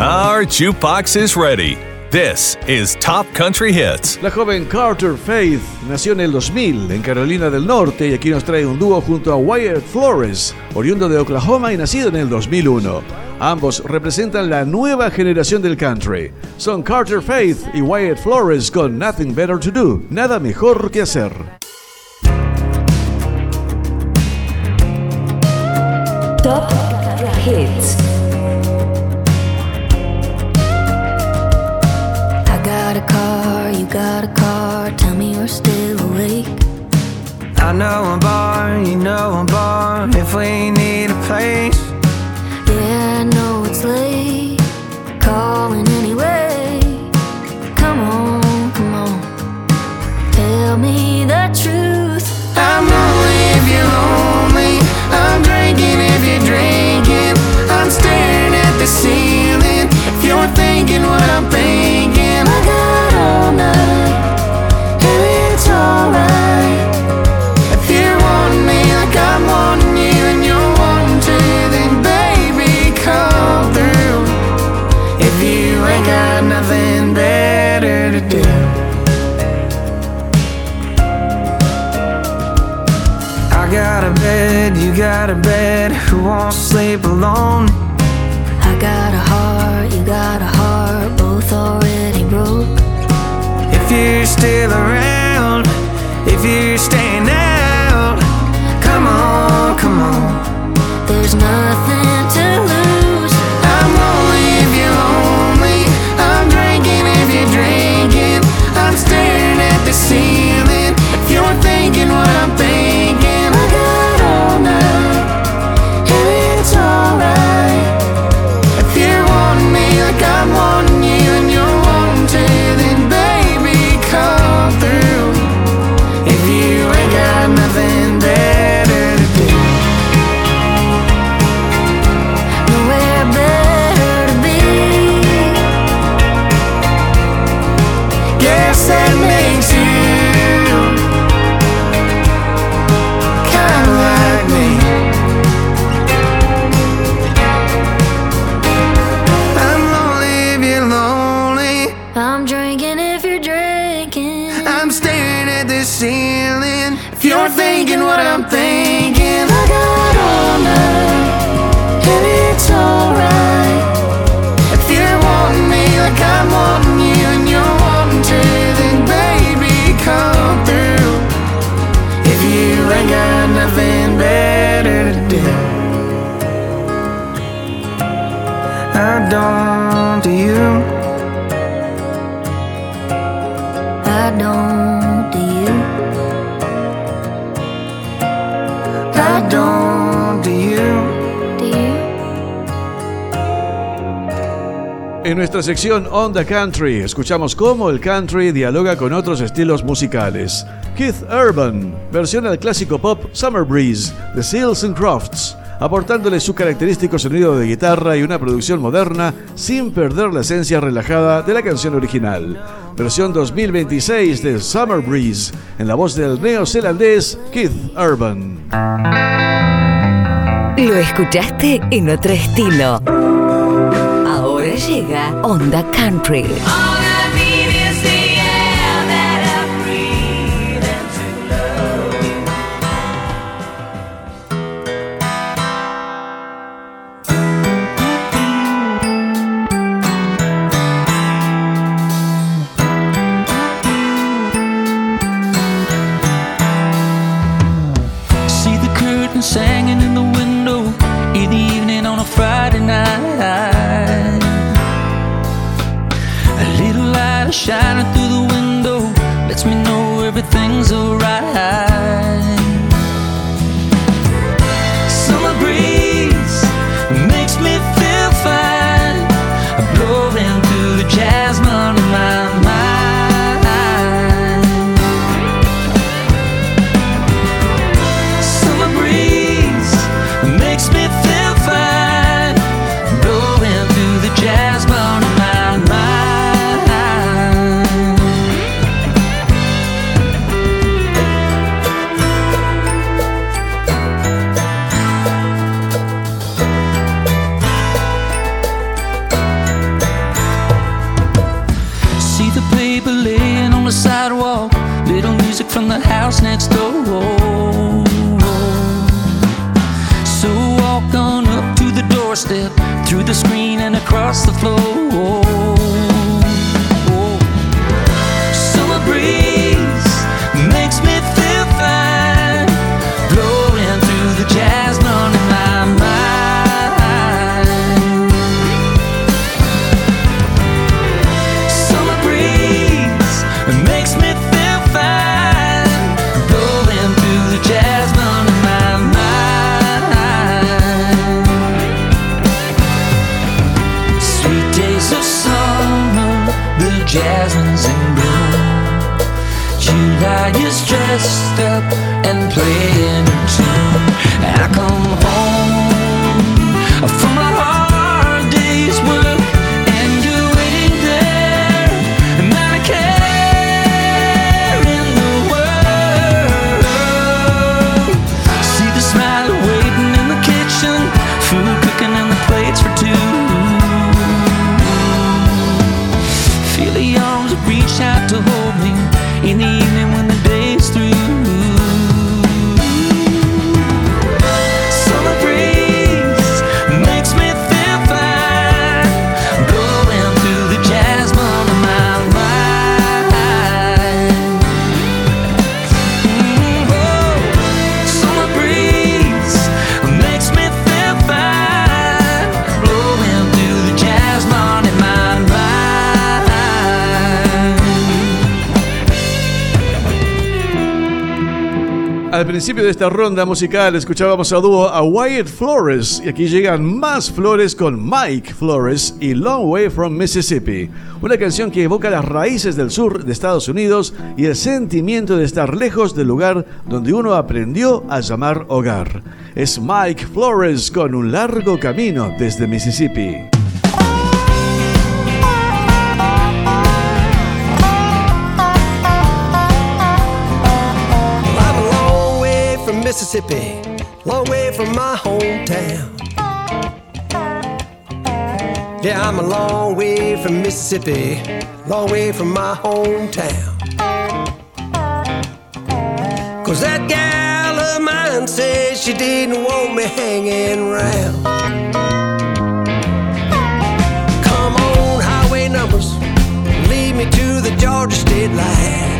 Our jukebox is ready. This is Top Country Hits. La joven Carter Faith nació en el 2000 en Carolina del Norte y aquí nos trae un dúo junto a Wyatt Flores, oriundo de Oklahoma y nacido en el 2001. Ambos representan la nueva generación del country. Son Carter Faith y Wyatt Flores con Nothing Better to Do, nada mejor que hacer. Top Hits. Got a car, you got a car, tell me you're still awake. I know a bar, you know a bar, if we need a place. Yeah, I know it's late, calling anyway. Come on, come on, tell me the truth. I'm lonely if you're lonely, I'm drinking if you're drinking, I'm staring at the ceiling, if you're thinking what I'm thinking. I got all night, and it's alright. If you're wanting me like I'm wanting you and you're wanting to, then baby come through. If you ain't got nothing better to do. I got a bed, you got a bed, who won't sleep alone? I got a heart, you got a heart, both already broke. If you're still around, if you're staying out, come on, come on. There's nothing to lose. I'm lonely if you're lonely, I'm drinking if you're drinking, I'm staring at the ceiling, if you're thinking what I'm thinking. I got all night, and it's alright. If you're wanting me like I'm wanting you and you're wanting to, then baby come through. If you ain't got nothing better to do. Nowhere better to be. Guess that makes you kinda like me. I'm lonely if you're lonely, I'm drinking if you're drinking. I'm staring at the ceiling, if you're thinking what I'm thinking. I got all night, and it's alright. If you're wanting me like I'm wanting you and you're wanting to, then baby come through. If you ain't got nothing better to do. I don't, do you? I don't, do you? I don't, do you? Do you? En nuestra sección On the Country, escuchamos cómo el country dialoga con otros estilos musicales. Keith Urban versiona el clásico pop Summer Breeze de Seals and Crofts, aportándole su característico sonido de guitarra y una producción moderna sin perder la esencia relajada de la canción original. Versión 2026 de Summer Breeze, en la voz del neozelandés Keith Urban. Lo escuchaste en otro estilo. Ahora llega Onda Country. Singing in the window in the evening on a Friday night. A little house next door. So walk on up to the doorstep, through the screen and across the floor. Summer breeze makes me feel fine, blowing through the jasmine in my mind. Summer breeze makes me feel fine, blowing through the jasmine in my mind. Sweet days of summer, the jasmine's in bloom. July is dressed up and playing a tune. And I come home from a hard day's work, and you're waiting there, and not a care in the world. See the smile waiting in the kitchen, food cooking and the plates for two. Feel the arms reach out to hold me in the evening when the day's through. Summer breeze makes me feel fine, blowing through the jasmine in my mind. Summer breeze makes me feel fine, blowing through the jasmine in my mind. Al principio de esta ronda musical escuchábamos a dúo a Wyatt Flores y aquí llegan más Flores con Mike Flores y Long Way from Mississippi, una canción que evoca las raíces del sur de Estados Unidos y el sentimiento de estar lejos del lugar donde uno aprendió a llamar hogar. Es Mike Flores con Un largo camino desde Mississippi. Mississippi, long way from my hometown. Yeah, I'm a long way from Mississippi, long way from my hometown. 'Cause that gal of mine said she didn't want me hanging around. Come on, highway numbers, lead me to the Georgia state line.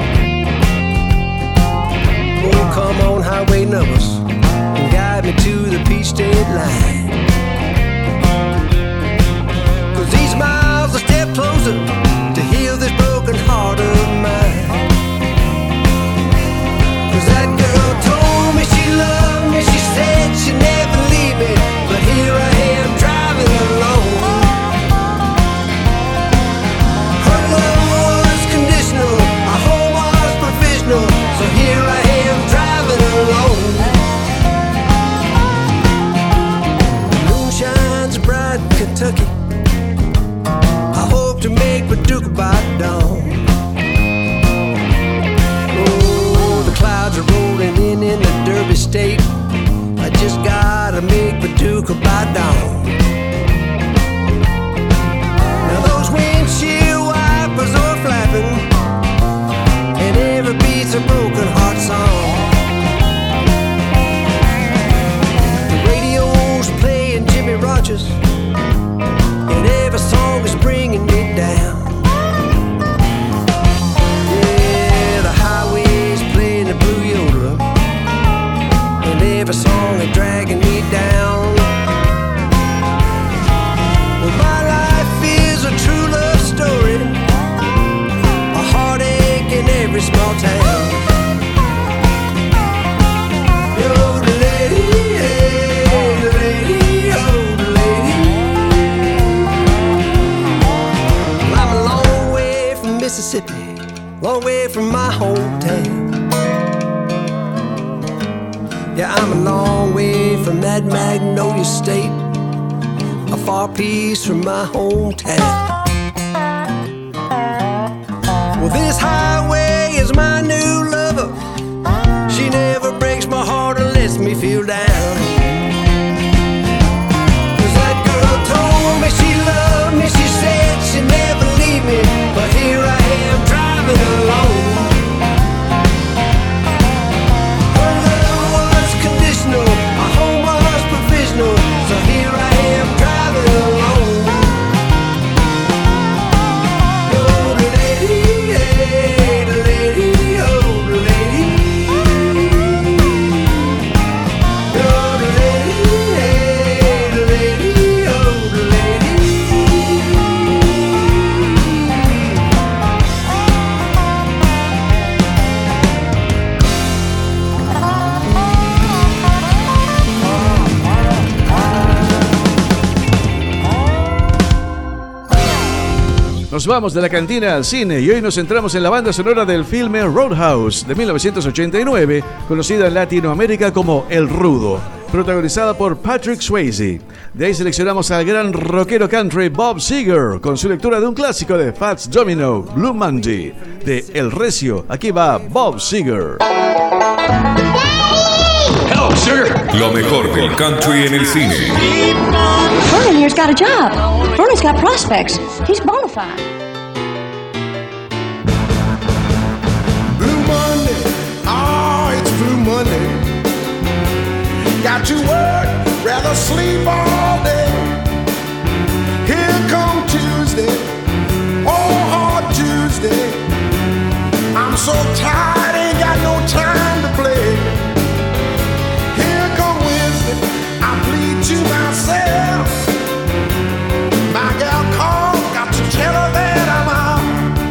Oh, come on, highway numbers, and guide me to the Peach State line. 'Cause these miles a step closer to heal this broken heart of mine. 'Cause that girl told me she loved me, she said she'd never leave me, but here I am driving alone. Her love was conditional, our home was provisional, so here I am driving alone. The moon shines bright in Kentucky, I hope to make Paducah by dawn. Oh, the clouds are rolling in the Derby state, I just gotta make Paducah by dawn. Now those windshield wipers are flapping, and every beat's a broken heart song. The radio's playing Jimmy Rogers, and every song is bringing me down. Yeah, the highway's playing the Blue Yodeler, and every song is dragging me down. Well, my life is a true love story, a heartache in every small town. I'm a long way from Mississippi, long way from my hometown. Yeah, I'm a long way from that Magnolia State, a far piece from my hometown. Well, this highway is my new lover. She never breaks my heart or lets me feel down. 'Cause that girl told me she loved me, she said she'd never leave me, but here I am driving alone. Nos vamos de la cantina al cine y hoy nos centramos en la banda sonora del filme Roadhouse de 1989, conocida en Latinoamérica como El Rudo, protagonizada por Patrick Swayze. De ahí seleccionamos al gran rockero country Bob Seger con su lectura de un clásico de Fats Domino, Blue Monday. De El Recio, aquí va Bob Seger. Hello, Sugar. Lo mejor del country en el cine. Vernon here's got a job. Vernon's got prospects. He's bona fide. Blue Monday, oh, it's Blue Monday. Got to work, rather sleep all day. Here come Tuesday, oh, hard Tuesday. I'm so tired, ain't got no time to play. Here come Wednesday, I plead to myself. My gal called, got to tell her that I'm out.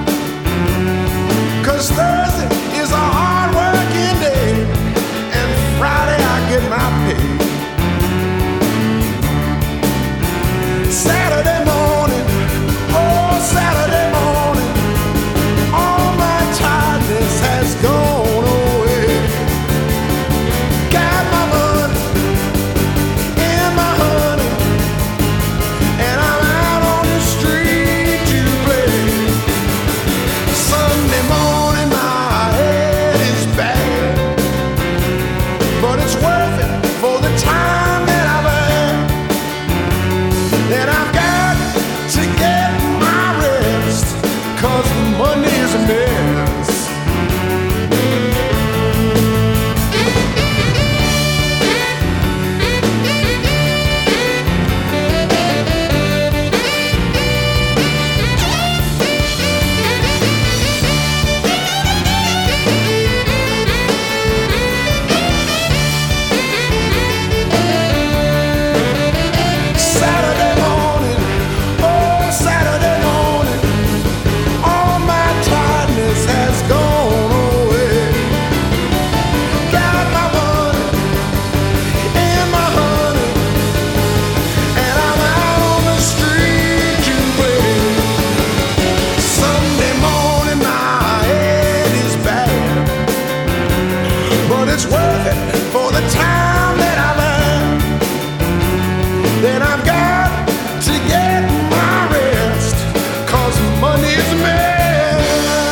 'Cause Thursday is a hard working day, and Friday I get my pay. Saturday morning, oh Saturday morning, all my tiredness has gone away. Got my money and my honey, and I'm out on the street to play. Sunday morning my head is bad, but it's worth it for the time that I've had. Then I've got to get my rest, 'cause Monday's a mess. Saturday morning, oh Saturday morning, all my tiredness has gone away. Got my money and my honey, and I'm out on the street to play. Sunday morning my head is bad, but it's worth it for the time that I've had. Then I've got to get my rest, 'cause Monday's a mess.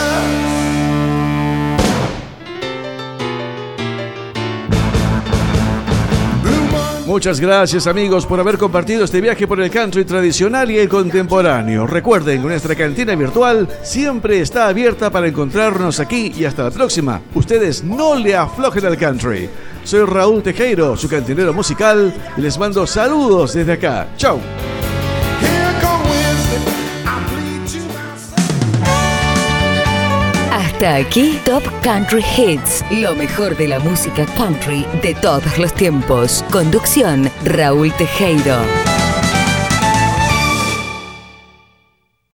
Blue Monday. Muchas gracias amigos por haber compartido este viaje por el country tradicional y el contemporáneo. Recuerden que nuestra cantina virtual siempre está abierta para encontrarnos aquí y hasta la próxima. Ustedes no le aflojen al country. Soy Raúl Tejero, su cantinero musical, y les mando saludos desde acá. ¡Chau! Here come Wednesday, I plead to myself. Hasta aquí Top Country Hits, lo mejor de la música country de todos los tiempos. Conducción, Raúl Tejero.